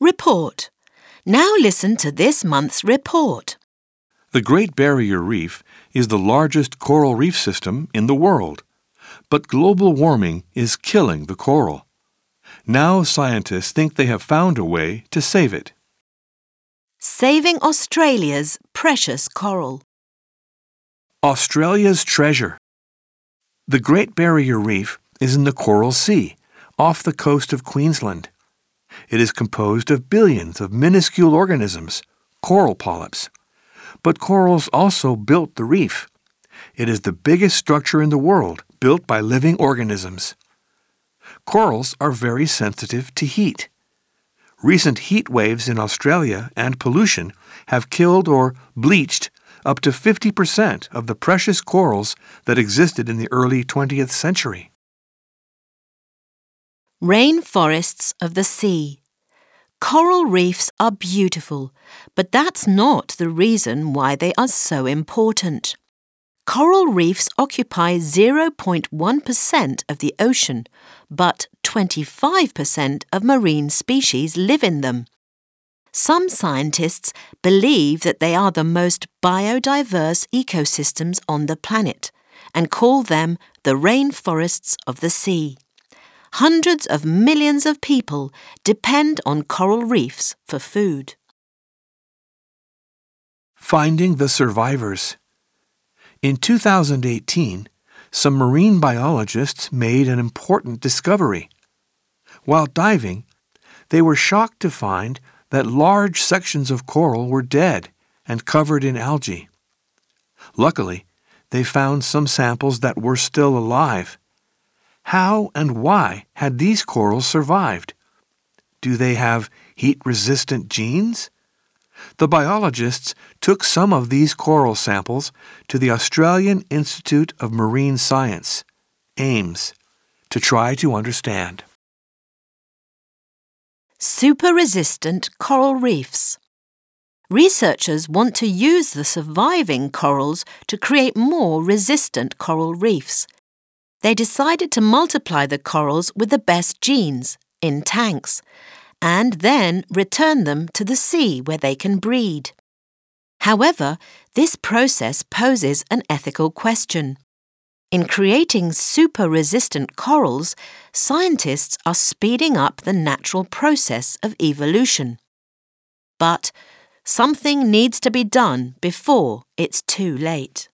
Report. Now listen to this month's report. The Great Barrier Reef is the largest coral reef system in the world, but global warming is killing the coral. Now scientists think they have found a way to save it. Saving Australia's precious coral. Australia's treasure. The Great Barrier Reef is in the Coral Sea, off the coast of Queensland. It is composed of billions of minuscule organisms, coral polyps. But corals also built the reef. It is the biggest structure in the world built by living organisms. Corals are very sensitive to heat. Recent heat waves in Australia and pollution have killed or bleached up to 50% of the precious corals that existed in the early 20th century. Rainforests of the sea. Coral reefs are beautiful, but that's not the reason why they are so important. Coral reefs occupy 0.1% of the ocean, but 25% of marine species live in them. Some scientists believe that they are the most biodiverse ecosystems on the planet and call them the rainforests of the sea. Hundreds of millions of people depend on coral reefs for food. Finding the survivors. In 2018, some marine biologists made an important discovery. While diving, they were shocked to find that large sections of coral were dead and covered in algae. Luckily, they found some samples that were still alive. How and why had these corals survived? Do they have heat-resistant genes? The biologists took some of these coral samples to the Australian Institute of Marine Science, AIMS, to try to understand. Super-resistant coral reefs. Researchers want to use the surviving corals to create more resistant coral reefs. They decided to multiply the corals with the best genes in tanks and then return them to the sea where they can breed. However, this process poses an ethical question. In creating super-resistant corals, scientists are speeding up the natural process of evolution. But something needs to be done before it's too late.